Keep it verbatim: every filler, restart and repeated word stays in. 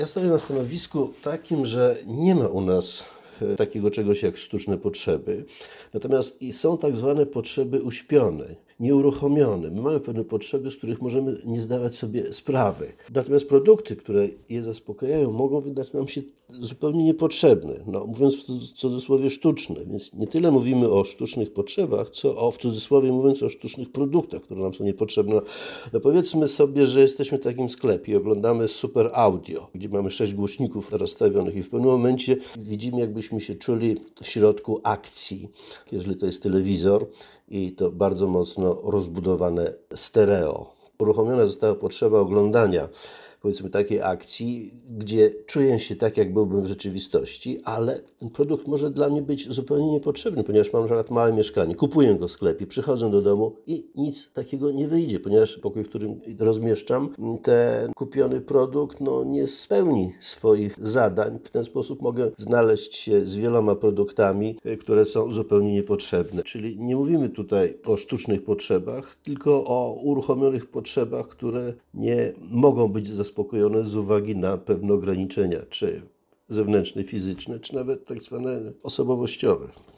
Ja stoję na stanowisku takim, że nie ma u nas e, takiego czegoś jak sztuczne potrzeby. Natomiast i są tak zwane potrzeby uśpione, nieuruchomione. My mamy pewne potrzeby, z których możemy nie zdawać sobie sprawy. Natomiast produkty, które je zaspokajają, mogą wydać nam się zupełnie niepotrzebne. No, mówiąc w cudzysłowie sztuczne. Więc nie tyle mówimy o sztucznych potrzebach, co o, w cudzysłowie mówiąc, o sztucznych produktach, które nam są niepotrzebne. No powiedzmy sobie, że jesteśmy w takim sklepie i oglądamy super audio, gdzie mamy sześć głośników rozstawionych i w pewnym momencie widzimy, jakbyśmy się czuli w środku akcji, jeżeli to jest telewizor i to bardzo mocno rozbudowane stereo. Uruchomiona została potrzeba oglądania, powiedzmy, takiej akcji, gdzie czuję się tak, jak byłbym w rzeczywistości, ale ten produkt może dla mnie być zupełnie niepotrzebny, ponieważ mam na przykład małe mieszkanie, kupuję go w sklepie, przychodzę do domu i nic takiego nie wyjdzie, ponieważ pokój, w którym rozmieszczam ten kupiony produkt, no, nie spełni swoich zadań. W ten sposób mogę znaleźć się z wieloma produktami, które są zupełnie niepotrzebne. Czyli nie mówimy tutaj o sztucznych potrzebach, tylko o uruchomionych potrzebach, które nie mogą być zaspokojone z uwagi na pewne ograniczenia, czy zewnętrzne, fizyczne, czy nawet tak zwane osobowościowe.